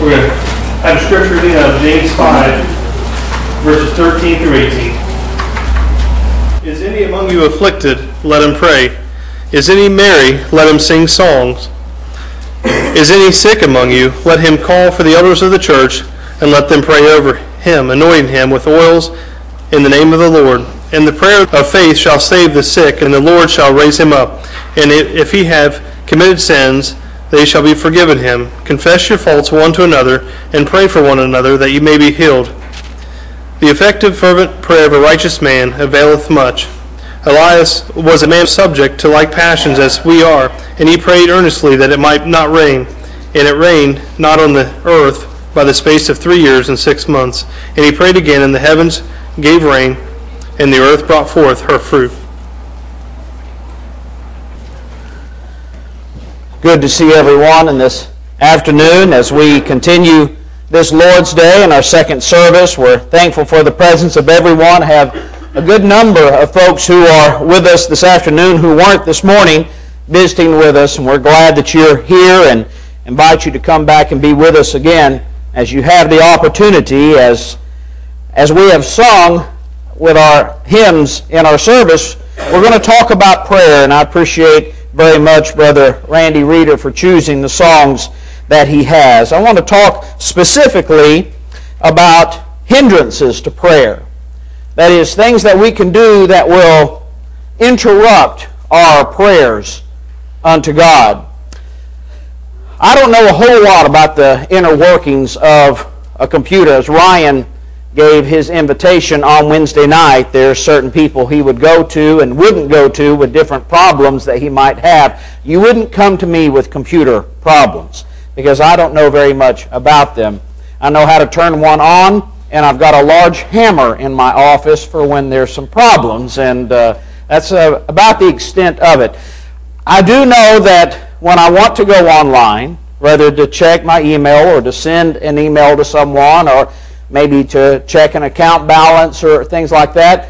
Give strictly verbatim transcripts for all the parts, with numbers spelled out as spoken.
We're going to have a scripture reading out of James five, verses thirteen through eighteen. Is any among you afflicted? Let him pray. Is any merry? Let him sing songs. Is any sick among you? Let him call for the elders of the church, and let them pray over him, anointing him with oils in the name of the Lord. And the prayer of faith shall save the sick, and the Lord shall raise him up. And if he have committed sins, they shall be forgiven him. Confess your faults one to another, and pray for one another, that you may be healed. The effective, fervent prayer of a righteous man availeth much. Elias was a man subject to like passions as we are, and he prayed earnestly that it might not rain. And it rained not on the earth by the space of three years and six months. And he prayed again, and the heavens gave rain, and the earth brought forth her fruit. Good to see everyone in this afternoon as we continue this Lord's Day in our second service. We're thankful for the presence of everyone. Have a good number of folks who are with us this afternoon who weren't this morning visiting with us, and we're glad that you're here and invite you to come back and be with us again as you have the opportunity. As, as we have sung with our hymns in our service, we're going to talk about prayer, and I appreciate very much Brother Randy Reeder for choosing the songs that he has. I want to talk specifically about hindrances to prayer. That is, things that we can do that will interrupt our prayers unto God. I don't know a whole lot about the inner workings of a computer. As Ryan gave his invitation on Wednesday night, there are certain people he would go to and wouldn't go to with different problems that he might have. You wouldn't come to me with computer problems because I don't know very much about them. I know how to turn one on, and I've got a large hammer in my office for when there's some problems, and uh, that's uh, about the extent of it. I do know that when I want to go online, whether to check my email or to send an email to someone or maybe to check an account balance or things like that,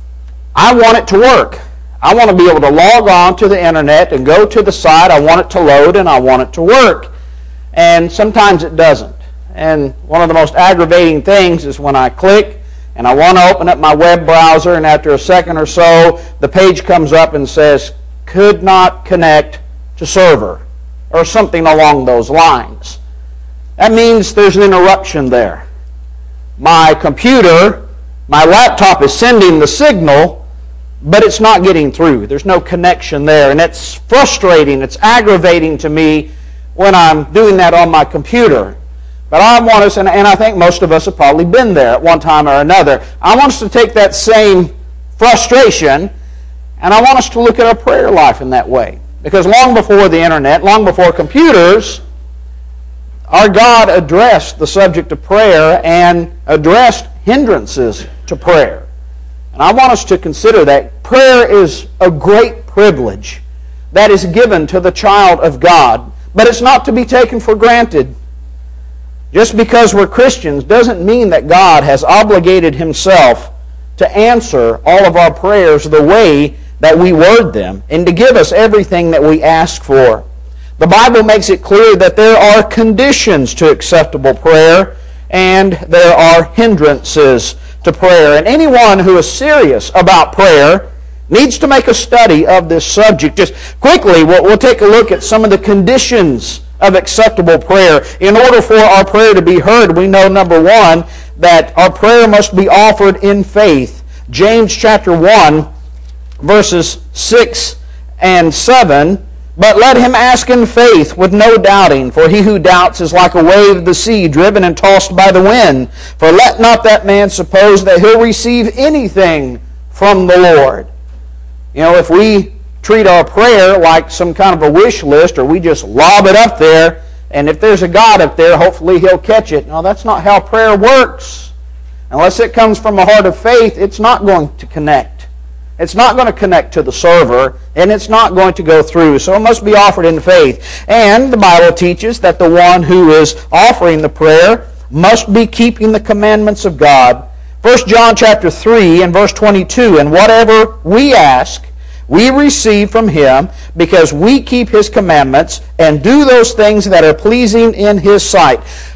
I want it to work. I want to be able to log on to the internet and go to the site. I want it to load and I want it to work. And sometimes it doesn't. And one of the most aggravating things is when I click and I want to open up my web browser, and after a second or so, the page comes up and says, could not connect to server, or something along those lines. That means there's an interruption there. My computer, my laptop is sending the signal, but it's not getting through. There's no connection there, and it's frustrating, it's aggravating to me when I'm doing that on my computer. But I want us, and, and I think most of us have probably been there at one time or another, I want us to take that same frustration, and I want us to look at our prayer life in that way. Because long before the internet, long before computers, our God addressed the subject of prayer and addressed hindrances to prayer. And I want us to consider that prayer is a great privilege that is given to the child of God, but it's not to be taken for granted. Just because we're Christians doesn't mean that God has obligated Himself to answer all of our prayers the way that we word them and to give us everything that we ask for. The Bible makes it clear that there are conditions to acceptable prayer and there are hindrances to prayer. And anyone who is serious about prayer needs to make a study of this subject. Just quickly, we'll, we'll take a look at some of the conditions of acceptable prayer. In order for our prayer to be heard, we know, number one, that our prayer must be offered in faith. James chapter one, verses six and seven, but let him ask in faith with no doubting, for he who doubts is like a wave of the sea driven and tossed by the wind. For let not that man suppose that he'll receive anything from the Lord. You know, if we treat our prayer like some kind of a wish list, or we just lob it up there, and if there's a God up there, hopefully He'll catch it. No, that's not how prayer works. Unless it comes from a heart of faith, it's not going to connect. It's not going to connect to the server, and it's not going to go through. So it must be offered in faith. And the Bible teaches that the one who is offering the prayer must be keeping the commandments of God. First John chapter three and verse twenty-two, and whatever we ask, we receive from Him, because we keep His commandments and do those things that are pleasing in His sight.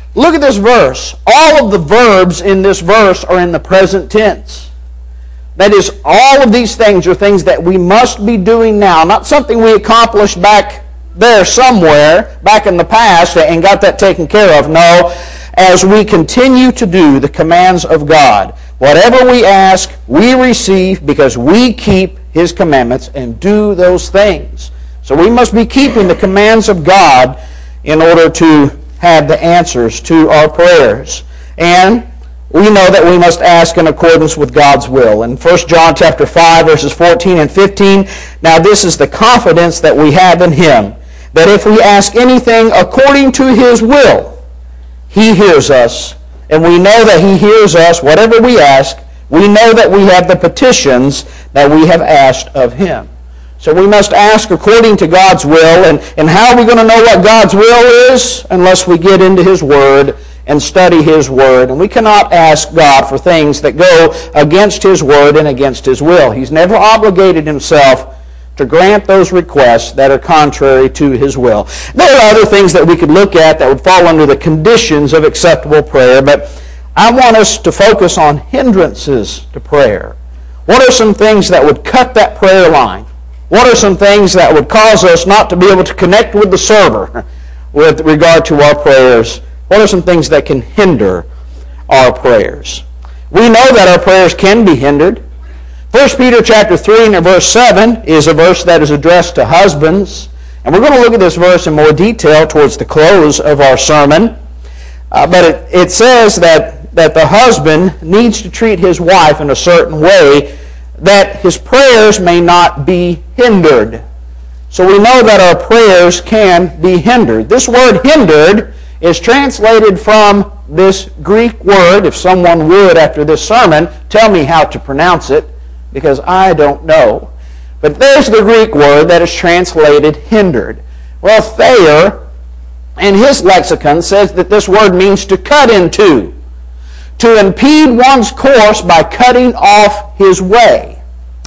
Look at this verse. All of the verbs in this verse are in the present tense. That is, all of these things are things that we must be doing now, not something we accomplished back there somewhere, back in the past, and got that taken care of. No, as we continue to do the commands of God, whatever we ask, we receive because we keep His commandments and do those things. So we must be keeping the commands of God in order to have the answers to our prayers. And we know that we must ask in accordance with God's will. In First John chapter five, verses fourteen and fifteen, now this is the confidence that we have in Him, that if we ask anything according to His will, He hears us. And we know that He hears us, whatever we ask. We know that we have the petitions that we have asked of Him. So we must ask according to God's will. And, and how are we going to know what God's will is? Unless we get into His Word and study His Word. And we cannot ask God for things that go against His Word and against His will. He's never obligated Himself to grant those requests that are contrary to His will. There are other things that we could look at that would fall under the conditions of acceptable prayer, but I want us to focus on hindrances to prayer. What are some things that would cut that prayer line? What are some things that would cause us not to be able to connect with the server with regard to our prayers? What are some things that can hinder our prayers? We know that our prayers can be hindered. First Peter chapter three and verse seven is a verse that is addressed to husbands. And we're going to look at this verse in more detail towards the close of our sermon. Uh, but it, it says that, that the husband needs to treat his wife in a certain way that his prayers may not be hindered. So we know that our prayers can be hindered. This word hindered is translated from this Greek word. If someone would, after this sermon, tell me how to pronounce it, because I don't know. But there's the Greek word that is translated hindered. Well, Thayer, in his lexicon, says that this word means to cut into, to impede one's course by cutting off his way.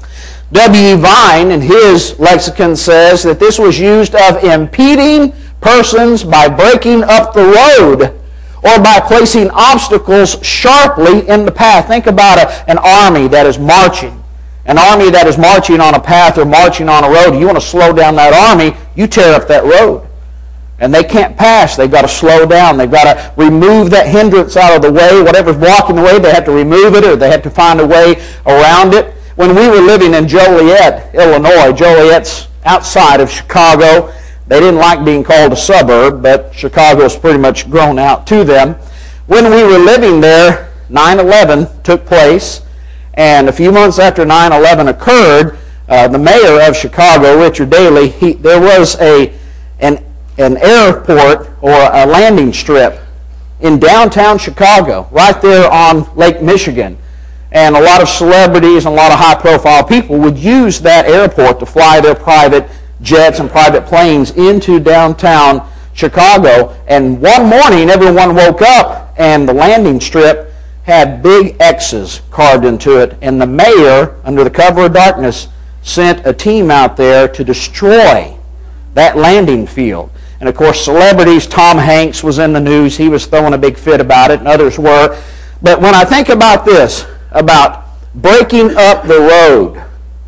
W. Vine, in his lexicon, says that this was used of impeding persons by breaking up the road or by placing obstacles sharply in the path. Think about a, an army that is marching. An army that is marching on a path or marching on a road. You want to slow down that army, you tear up that road. And they can't pass. They've got to slow down. They've got to remove that hindrance out of the way. Whatever's blocking the way, they have to remove it, or they have to find a way around it. When we were living in Joliet, Illinois, Joliet's outside of Chicago. They didn't like being called a suburb, but Chicago's pretty much grown out to them. When we were living there, nine eleven took place. And a few months after nine eleven occurred, uh, the mayor of Chicago, Richard Daley, he, there was a an, an airport or a landing strip in downtown Chicago, right there on Lake Michigan. And a lot of celebrities and a lot of high-profile people would use that airport to fly their private jets and private planes into downtown Chicago. And one morning, everyone woke up, and the landing strip had big X's carved into it, and the mayor, under the cover of darkness, sent a team out there to destroy that landing field. And of course, celebrities, Tom Hanks was in the news. He was throwing a big fit about it, and others were. But when I think about this, about breaking up the road,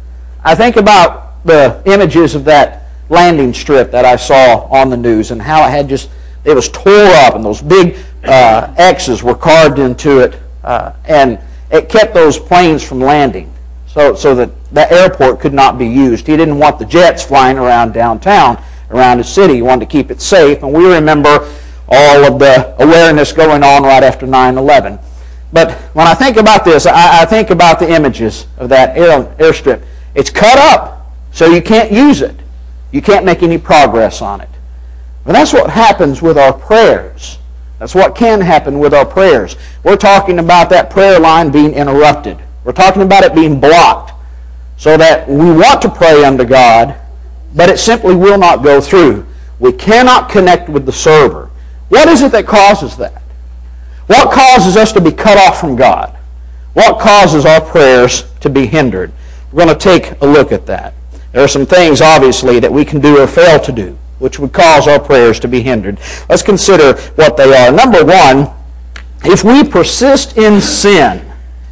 I think about the images of that landing strip that I saw on the news and how it had just, it was tore up, and those big uh, X's were carved into it. Uh, and it kept those planes from landing so, so that that airport could not be used. He didn't want the jets flying around downtown, around the city. He wanted to keep it safe. And we remember all of the awareness going on right after nine eleven. But when I think about this, I, I think about the images of that air, airstrip. It's cut up, so you can't use it. You can't make any progress on it. But that's what happens with our prayers. That's what can happen with our prayers. We're talking about that prayer line being interrupted. We're talking about it being blocked so that we want to pray unto God, but it simply will not go through. We cannot connect with the server. What is it that causes that? What causes us to be cut off from God? What causes our prayers to be hindered? We're going to take a look at that. There are some things, obviously, that we can do or fail to do. which would cause our prayers to be hindered. Let's consider what they are. Number one, if we persist in sin,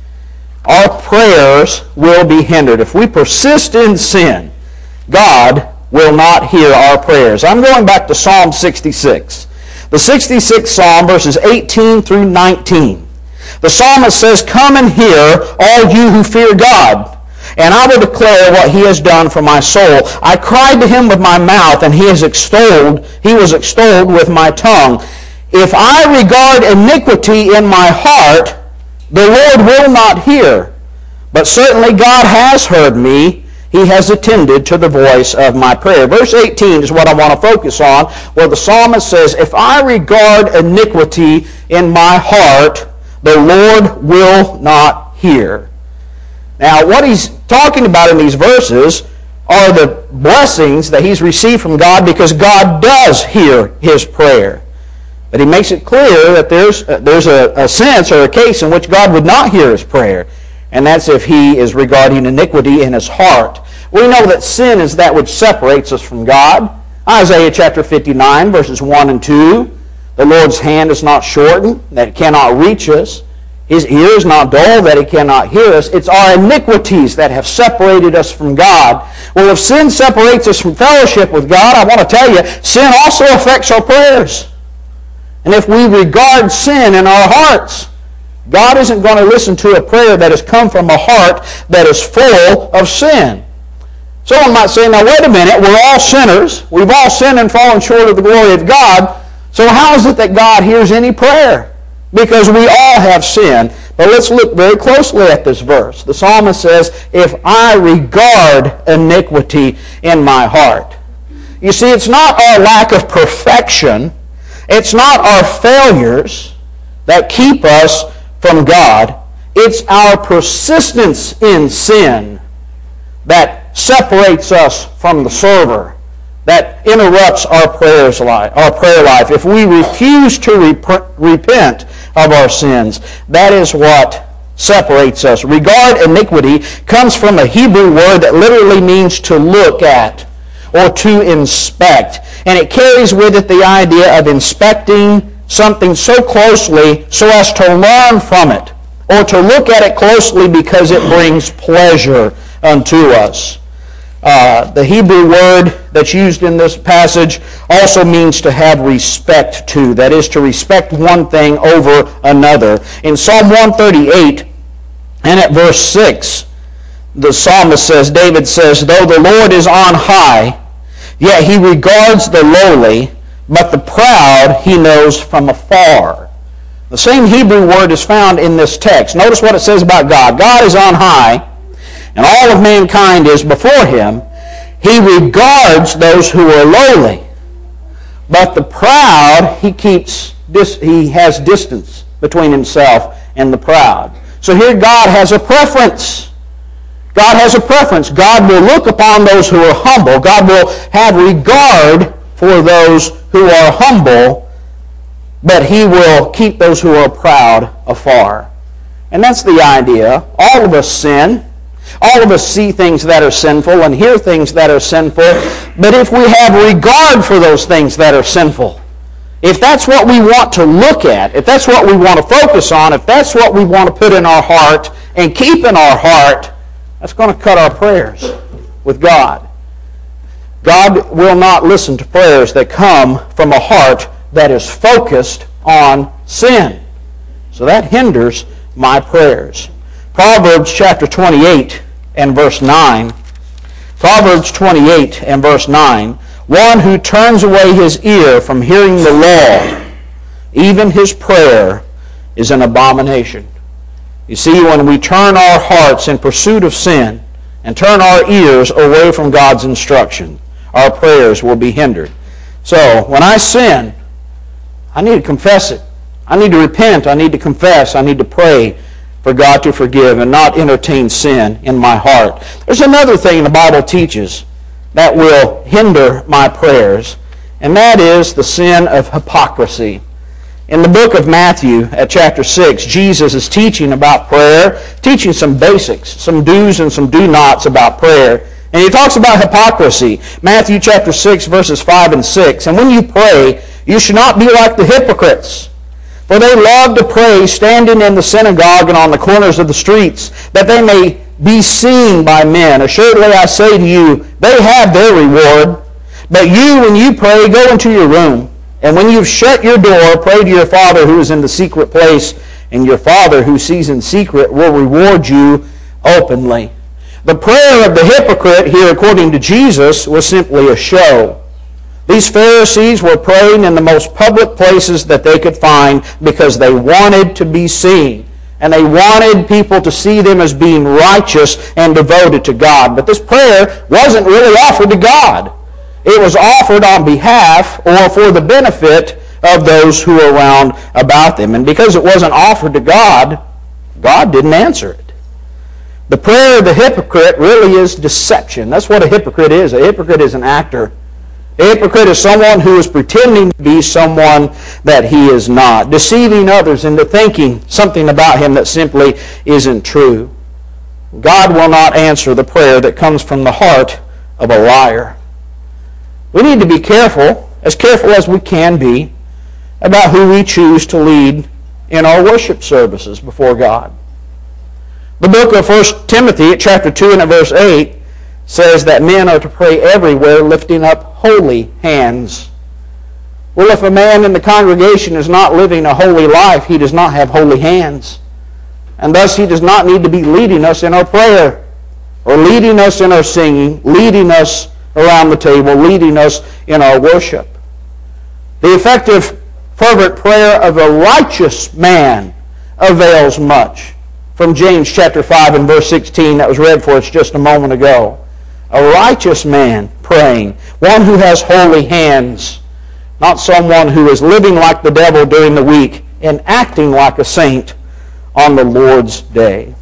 our prayers will be hindered. If we persist in sin, God will not hear our prayers. I'm going back to Psalm sixty-six. The sixty-sixth Psalm, verses eighteen through nineteen. The psalmist says, "Come and hear, all you who fear God, and I will declare what he has done for my soul. I cried to him with my mouth, and he is extolled. He was extolled with my tongue. If I regard iniquity in my heart, the Lord will not hear. But certainly God has heard me. He has attended to the voice of my prayer." Verse eighteen is what I want to focus on, where the psalmist says, "If I regard iniquity in my heart, the Lord will not hear." Now, what he's talking about in these verses are the blessings that he's received from God, because God does hear his prayer. But he makes it clear that there's, uh, there's a, a sense or a case in which God would not hear his prayer, and that's if he is regarding iniquity in his heart. We know that sin is that which separates us from God. Isaiah chapter fifty-nine, verses one and two, "The Lord's hand is not shortened, that it cannot reach us. His ear is not dull, that he cannot hear us." It's our iniquities that have separated us from God. Well, if sin separates us from fellowship with God, I want to tell you, sin also affects our prayers. And if we regard sin in our hearts, God isn't going to listen to a prayer that has come from a heart that is full of sin. Someone might say, "Now wait a minute, we're all sinners. We've all sinned and fallen short of the glory of God. So how is it that God hears any prayer?" Because we all have sinned. But let's look very closely at this verse. The psalmist says, "If I regard iniquity in my heart." You see, it's not our lack of perfection, it's not our failures that keep us from God. It's our persistence in sin that separates us from the server, that interrupts our prayers life, our prayer life. If we refuse to rep- repent of our sins, that is what separates us. Regard iniquity comes from a Hebrew word that literally means to look at or to inspect. And it carries with it the idea of inspecting something so closely so as to learn from it, or to look at it closely because it brings pleasure unto us. Uh, the Hebrew word that's used in this passage also means to have respect to. That is, to respect one thing over another. In Psalm one thirty-eight, and at verse six, the psalmist says, David says, "Though the Lord is on high, yet he regards the lowly, but the proud he knows from afar." The same Hebrew word is found in this text. Notice what it says about God. God is on high, and all of mankind is before him. He regards those who are lowly, but the proud he keeps dis- he has distance between himself and the proud. So here God has a preference. God has a preference. God will look upon those who are humble. God will have regard for those who are humble, but he will keep those who are proud afar. And that's the idea. All of us sin. All of us see things that are sinful and hear things that are sinful. But if we have regard for those things that are sinful, if that's what we want to look at, if that's what we want to focus on, if that's what we want to put in our heart and keep in our heart, that's going to cut our prayers with God. God will not listen to prayers that come from a heart that is focused on sin. So that hinders my prayers. Proverbs chapter twenty-eight and verse nine. Proverbs twenty-eight and verse nine. "One who turns away his ear from hearing the law, even his prayer is an abomination." You see, when we turn our hearts in pursuit of sin and turn our ears away from God's instruction, our prayers will be hindered. So, when I sin, I need to confess it. I need to repent. I need to confess. I need to pray for God to forgive and not entertain sin in my heart. There's another thing the Bible teaches that will hinder my prayers, and that is the sin of hypocrisy. In the book of Matthew, at chapter six, Jesus is teaching about prayer, teaching some basics, some do's and some do-nots about prayer. And he talks about hypocrisy. Matthew chapter six, verses five and six. And when you pray, you should not be like the hypocrites, for they love to pray standing in the synagogue and on the corners of the streets, that they may be seen by men. Assuredly I say to you, they have their reward. But you, when you pray, go into your room, and when you've shut your door, pray to your Father who is in the secret place, and your Father who sees in secret will reward you openly. The prayer of the hypocrite here, according to Jesus, was simply a show. These Pharisees were praying in the most public places that they could find because they wanted to be seen. And they wanted people to see them as being righteous and devoted to God. But this prayer wasn't really offered to God. It was offered on behalf or for the benefit of those who were around about them. And because it wasn't offered to God, God didn't answer it. The prayer of the hypocrite really is deception. That's what a hypocrite is. A hypocrite is an actor. A hypocrite is someone who is pretending to be someone that he is not, deceiving others into thinking something about him that simply isn't true. God will not answer the prayer that comes from the heart of a liar. We need to be careful, as careful as we can be, about who we choose to lead in our worship services before God. The book of First Timothy, chapter two and at verse eight, says that men are to pray everywhere, lifting up holy hands. Well, if a man in the congregation is not living a holy life, he does not have holy hands. And thus he does not need to be leading us in our prayer, or leading us in our singing, leading us around the table, leading us in our worship. The effective, fervent prayer of a righteous man avails much. From James chapter five and verse sixteen that was read for us just a moment ago. A righteous man praying, one who has holy hands, not someone who is living like the devil during the week and acting like a saint on the Lord's day.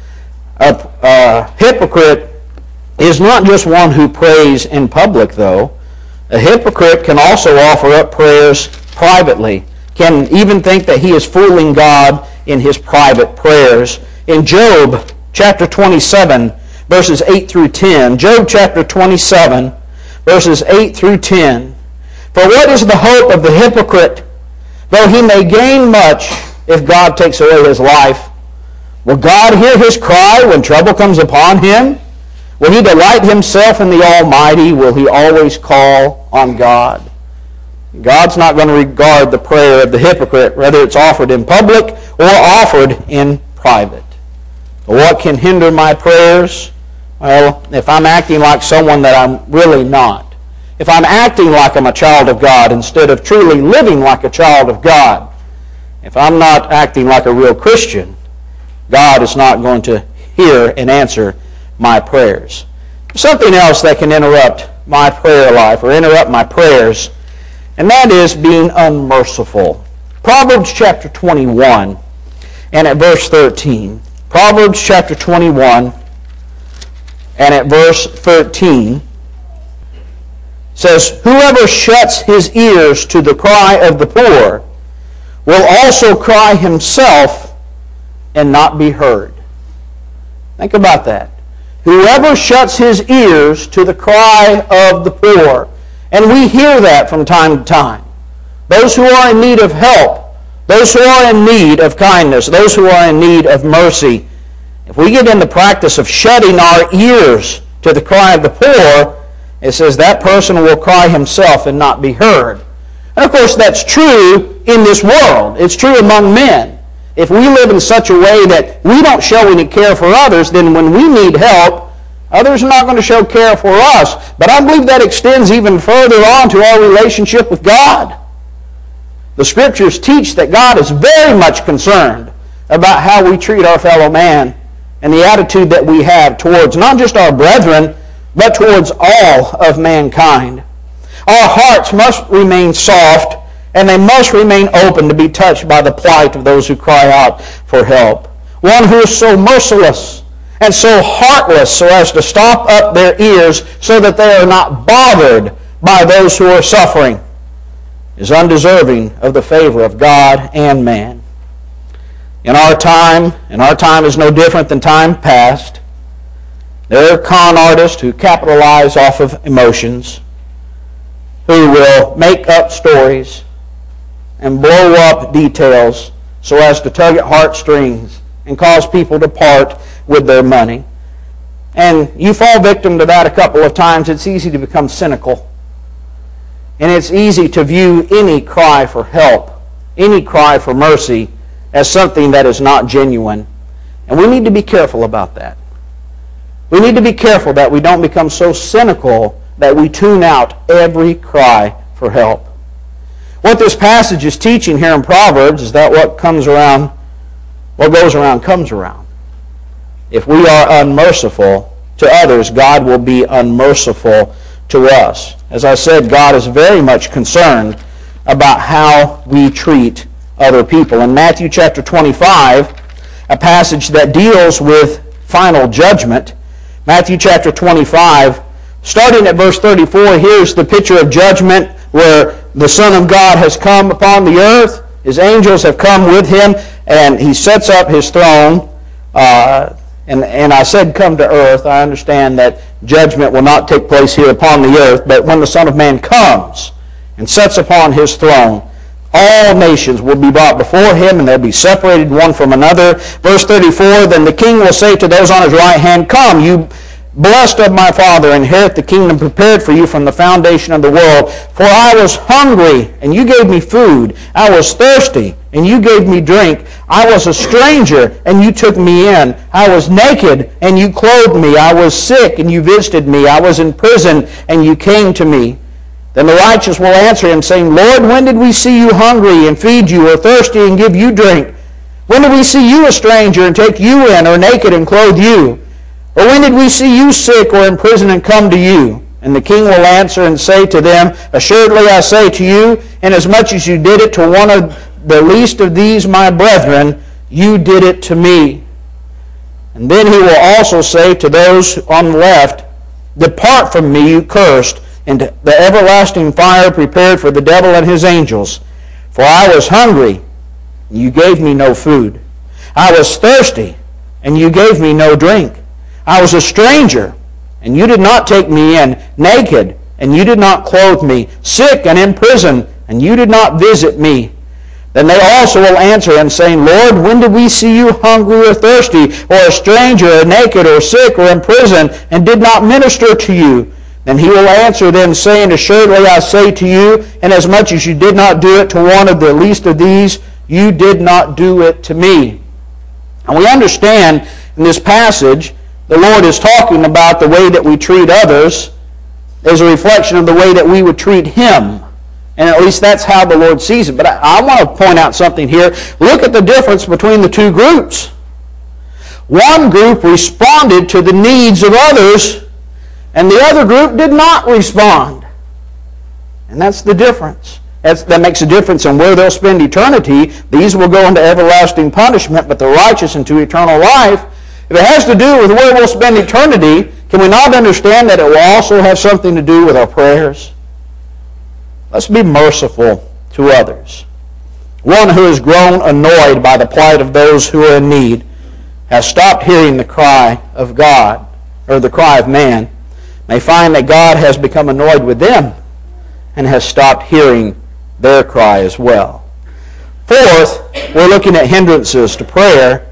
A, a hypocrite is not just one who prays in public, though. A hypocrite can also offer up prayers privately, can even think that he is fooling God in his private prayers. In Job chapter twenty-seven, verses eight through ten, Job chapter twenty-seven, verses eight through ten, for what is the hope of the hypocrite, though he may gain much if God takes away his life? Will God hear his cry when trouble comes upon him? Will he delight himself in the Almighty? Will he always call on God? God's not going to regard the prayer of the hypocrite, whether it's offered in public or offered in private. What can hinder my prayers? Well, if I'm acting like someone that I'm really not. If I'm acting like I'm a child of God instead of truly living like a child of God. If I'm not acting like a real Christian, God is not going to hear and answer my prayers. Something else that can interrupt my prayer life or interrupt my prayers, and that is being unmerciful. Proverbs chapter twenty-one and at verse thirteen. Proverbs chapter twenty-one and at verse thirteen says, whoever shuts his ears to the cry of the poor will also cry himself and not be heard. Think about that. Whoever shuts his ears to the cry of the poor. And we hear that from time to time. Those who are in need of help, those who are in need of kindness, those who are in need of mercy. If we get in the practice of shutting our ears to the cry of the poor, it says that person will cry himself and not be heard. And of course that's true in this world. It's true among men. If we live in such a way that we don't show any care for others, then when we need help, others are not going to show care for us. But I believe that extends even further on to our relationship with God. The Scriptures teach that God is very much concerned about how we treat our fellow man and the attitude that we have towards not just our brethren, but towards all of mankind. Our hearts must remain soft, and they must remain open to be touched by the plight of those who cry out for help. One who is so merciless and so heartless so as to stop up their ears so that they are not bothered by those who are suffering is undeserving of the favor of God and man. In our time, and our time is no different than time past, There are con artists who capitalize off of emotions, who will make up stories and blow up details so as to tug at heartstrings and cause people to part with their money. And you fall victim to that a couple of times. It's easy to become cynical. And it's easy to view any cry for help, any cry for mercy, as something that is not genuine. And we need to be careful about that. We need to be careful that we don't become so cynical that we tune out every cry for help. What this passage is teaching here in Proverbs is that what comes around, what goes around comes around. If we are unmerciful to others, God will be unmerciful to us. As I said, God is very much concerned about how we treat other people. In Matthew chapter twenty-five, a passage that deals with final judgment, Matthew chapter twenty-five, starting at verse thirty-four, here's the picture of judgment where the Son of God has come upon the earth. His angels have come with him, and he sets up his throne. Uh, and, and I said come to earth. I understand that judgment will not take place here upon the earth, but when the Son of Man comes and sets upon his throne, all nations will be brought before him, and they'll be separated one from another. Verse thirty-four, then the king will say to those on his right hand, come, you blessed of my Father, inherit the kingdom prepared for you from the foundation of the world. For I was hungry, and you gave me food. I was thirsty, and you gave me drink. I was a stranger, and you took me in. I was naked, and you clothed me. I was sick, and you visited me. I was in prison, and you came to me. Then the righteous will answer him, saying, Lord, when did we see you hungry and feed you, or thirsty and give you drink? When did we see you a stranger and take you in, or naked and clothe you? Or when did we see you sick or in prison and come to you? And the king will answer and say to them, assuredly I say to you, inasmuch as you did it to one of the least of these my brethren, you did it to me. And then he will also say to those on the left, depart from me, you cursed, into the everlasting fire prepared for the devil and his angels. For I was hungry, and you gave me no food. I was thirsty, and you gave me no drink. I was a stranger, and you did not take me in, naked, and you did not clothe me, sick and in prison, and you did not visit me. Then they also will answer him, saying, Lord, when did we see you hungry or thirsty, or a stranger, or naked, or sick, or in prison, and did not minister to you? Then he will answer them, saying, assuredly I say to you, inasmuch as you did not do it to one of the least of these, you did not do it to me. And we understand in this passage, the Lord is talking about the way that we treat others as a reflection of the way that we would treat him. And at least that's how the Lord sees it. But I, I want to point out something here. Look at the difference between the two groups. One group responded to the needs of others, and the other group did not respond. And that's the difference. That's, that makes a difference in where they'll spend eternity. These will go into everlasting punishment, but the righteous into eternal life. If it has to do with where we'll spend eternity, can we not understand that it will also have something to do with our prayers? Let's be merciful to others. One who has grown annoyed by the plight of those who are in need has stopped hearing the cry of God, or the cry of man, may find that God has become annoyed with them and has stopped hearing their cry as well. Fourth, we're looking at hindrances to prayer.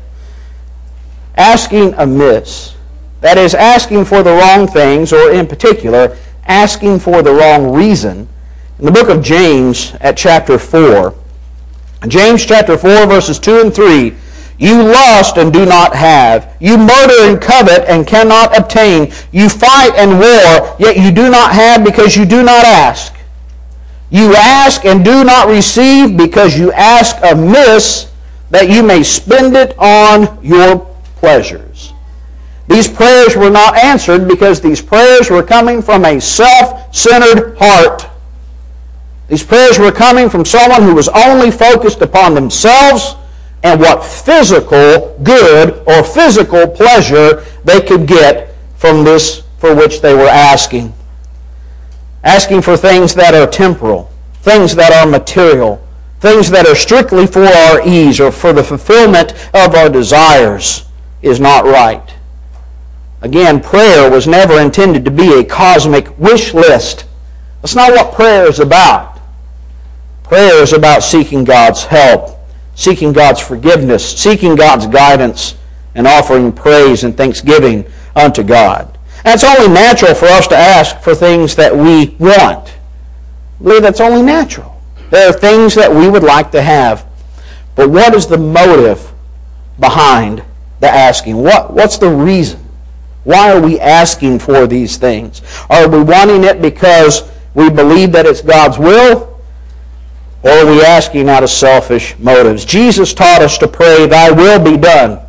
Asking amiss. That is, asking for the wrong things, or in particular, asking for the wrong reason. In the book of James at chapter four, James chapter four, verses two and three, you lust and do not have. You murder and covet and cannot obtain. You fight and war, yet you do not have because you do not ask. You ask and do not receive because you ask amiss, that you may spend it on your pleasures. These prayers were not answered because these prayers were coming from a self-centered heart. These prayers were coming from someone who was only focused upon themselves and what physical good or physical pleasure they could get from this for which they were asking. Asking for things that are temporal, things that are material, things that are strictly for our ease or for the fulfillment of our desires is not right. Again, prayer was never intended to be a cosmic wish list. That's not what prayer is about. Prayer is about seeking God's help, seeking God's forgiveness, seeking God's guidance, and offering praise and thanksgiving unto God. And it's only natural for us to ask for things that we want. I believe that's only natural. There are things that we would like to have. But what is the motive behind the asking? What, what's the reason? Why are we asking for these things? Are we wanting it because we believe that it's God's will? Or are we asking out of selfish motives? Jesus taught us to pray, "Thy will be done,"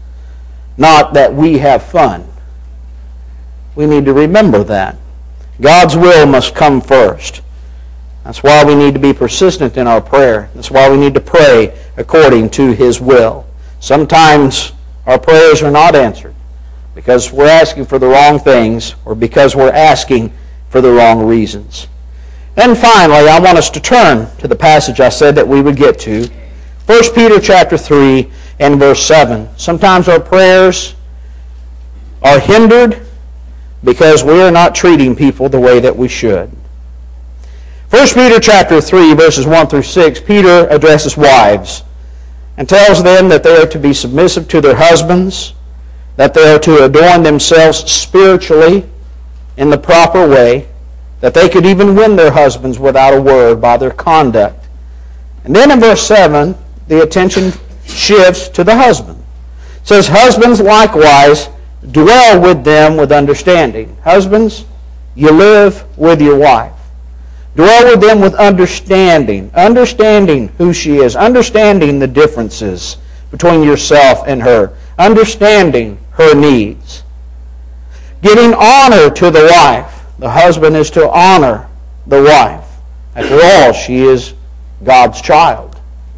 not that we have fun. We need to remember that. God's will must come first. That's why we need to be persistent in our prayer. That's why we need to pray according to His will. Sometimes our prayers are not answered because we're asking for the wrong things or because we're asking for the wrong reasons. And finally, I want us to turn to the passage I said that we would get to. First Peter chapter three and verse seven. Sometimes our prayers are hindered because we are not treating people the way that we should. First Peter chapter three, verses one through six, Peter addresses wives and tells them that they are to be submissive to their husbands, that they are to adorn themselves spiritually in the proper way, that they could even win their husbands without a word by their conduct. And then in verse seven, the attention shifts to the husband. It says, "Husbands likewise dwell with them with understanding." Husbands, you live with your wife. Dwell with them with understanding. Understanding who she is. Understanding the differences between yourself and her. Understanding her needs. Giving honor to the wife. The husband is to honor the wife. After all, she is God's child.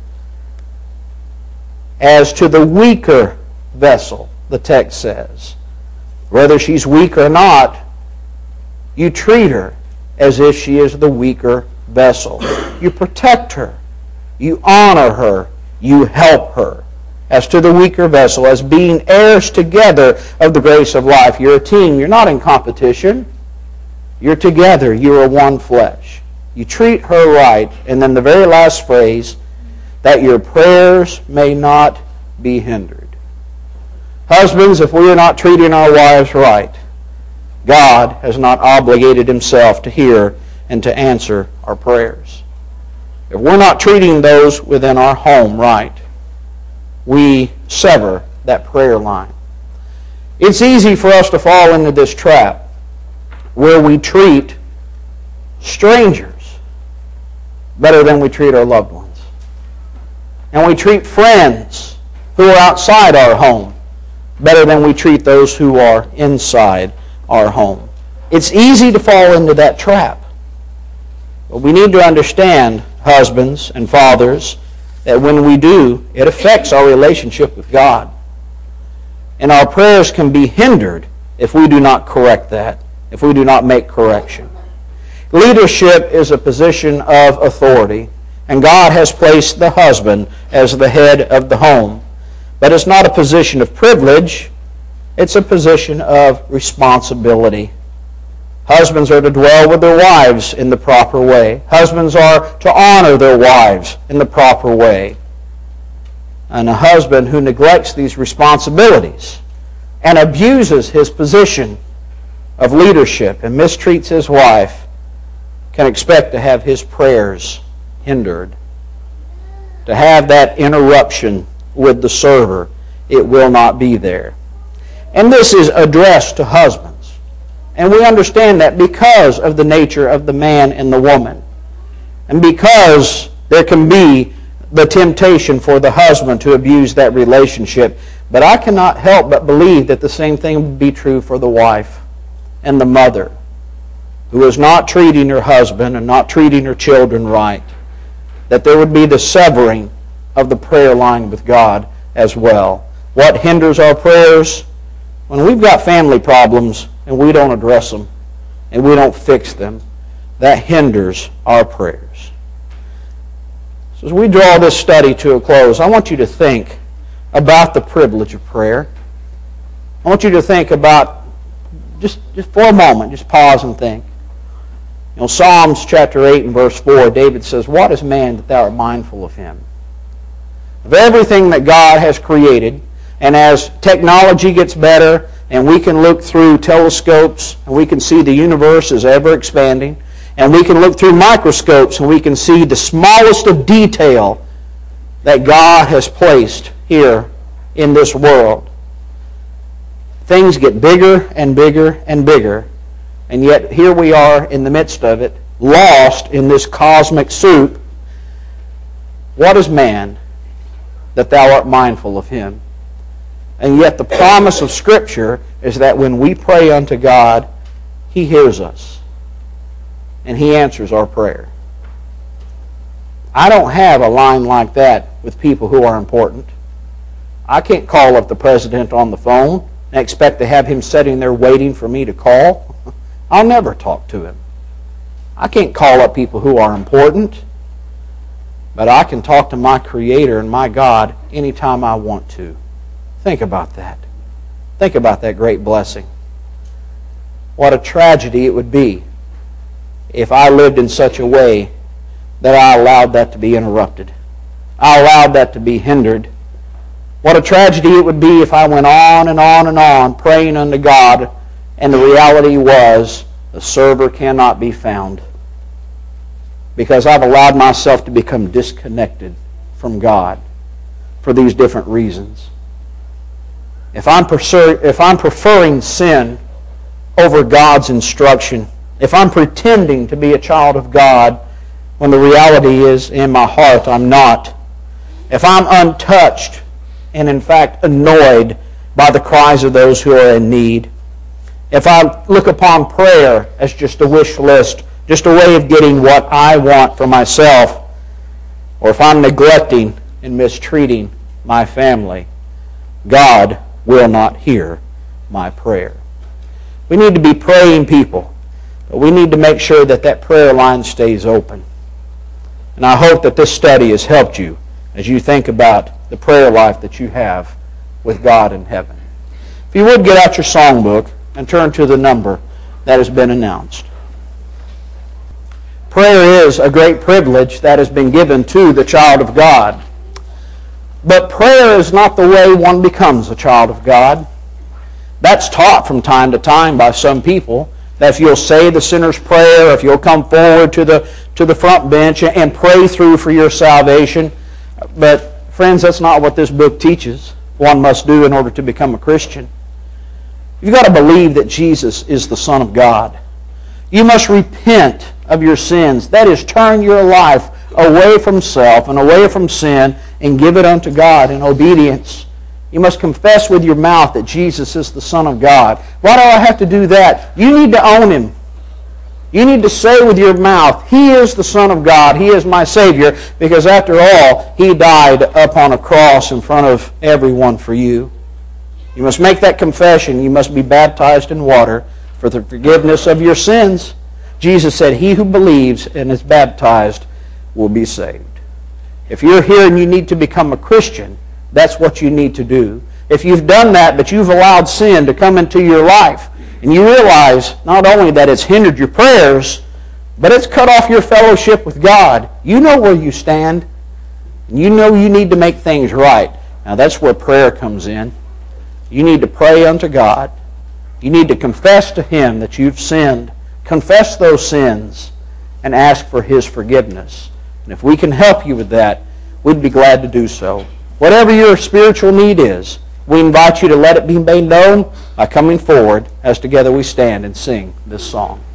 As to the weaker vessel, the text says, whether she's weak or not, you treat her as if she is the weaker vessel. You protect her. You honor her. You help her. As to the weaker vessel, as being heirs together of the grace of life. You're a team. You're not in competition. You're together. You are one flesh. You treat her right. And then the very last phrase, that your prayers may not be hindered. Husbands, if we are not treating our wives right, God has not obligated Himself to hear and to answer our prayers. If we're not treating those within our home right, we sever that prayer line. It's easy for us to fall into this trap where we treat strangers better than we treat our loved ones. And we treat friends who are outside our home better than we treat those who are inside our home. It's easy to fall into that trap. But we need to understand, husbands and fathers, that when we do, it affects our relationship with God. And our prayers can be hindered if we do not correct that, if we do not make correction. Leadership is a position of authority, and God has placed the husband as the head of the home. But it's not a position of privilege, it's a position of responsibility. Husbands are to dwell with their wives in the proper way. Husbands are to honor their wives in the proper way. And a husband who neglects these responsibilities and abuses his position of leadership and mistreats his wife can expect to have his prayers hindered. To have that interruption with the server, it will not be there. And this is addressed to husbands. And we understand that because of the nature of the man and the woman. And because there can be the temptation for the husband to abuse that relationship. But I cannot help but believe that the same thing would be true for the wife and the mother who is not treating her husband and not treating her children right. That there would be the severing of the prayer line with God as well. What hinders our prayers? When we've got family problems and we don't address them and we don't fix them, that hinders our prayers. So as we draw this study to a close, I want you to think about the privilege of prayer. I want you to think about just, just for a moment, just pause and think. You know, Psalms chapter eight and verse four, David says, "What is man that thou art mindful of him?" Of everything that God has created, and as technology gets better, and we can look through telescopes, and we can see the universe is ever expanding, and we can look through microscopes, and we can see the smallest of detail that God has placed here in this world. Things get bigger and bigger and bigger, and yet here we are in the midst of it, lost in this cosmic soup. What is man that thou art mindful of him? And yet the promise of Scripture is that when we pray unto God, He hears us, and He answers our prayer. I don't have a line like that with people who are important. I can't call up the president on the phone and expect to have him sitting there waiting for me to call. I'll never talk to him. I can't call up people who are important, but I can talk to my Creator and my God anytime I want to. Think about that. Think about that great blessing. What a tragedy it would be if I lived in such a way that I allowed that to be interrupted. I allowed that to be hindered. What a tragedy it would be if I went on and on and on praying unto God, and the reality was the server cannot be found because I've allowed myself to become disconnected from God for these different reasons. If I'm, prefer- if I'm preferring sin over God's instruction, if I'm pretending to be a child of God when the reality is in my heart I'm not, if I'm untouched and in fact annoyed by the cries of those who are in need, if I look upon prayer as just a wish list, just a way of getting what I want for myself, or if I'm neglecting and mistreating my family, God will not hear my prayer. We need to be praying people, but we need to make sure that that prayer line stays open. And I hope that this study has helped you as you think about the prayer life that you have with God in heaven. If you would get out your songbook and turn to the number that has been announced. Prayer is a great privilege that has been given to the child of God. But prayer is not the way one becomes a child of God. That's taught from time to time by some people, that if you'll say the sinner's prayer, if you'll come forward to the, to the front bench and pray through for your salvation. But friends, that's not what this book teaches one must do in order to become a Christian. You've got to believe that Jesus is the Son of God. You must repent of your sins. That is, turn your life away from self and away from sin and give it unto God in obedience. You must confess with your mouth that Jesus is the Son of God. Why do I have to do that? You need to own Him. You need to say with your mouth, He is the Son of God. He is my Savior, because after all, He died upon a cross in front of everyone for you. You must make that confession. You must be baptized in water for the forgiveness of your sins. Jesus said, he who believes and is baptized will be saved. If you're here and you need to become a Christian, that's what you need to do. If you've done that, but you've allowed sin to come into your life, and you realize not only that it's hindered your prayers, but it's cut off your fellowship with God, you know where you stand. And you know you need to make things right. Now that's where prayer comes in. You need to pray unto God. You need to confess to Him that you've sinned. Confess those sins and ask for His forgiveness. And if we can help you with that, we'd be glad to do so. Whatever your spiritual need is, we invite you to let it be made known by coming forward as together we stand and sing this song.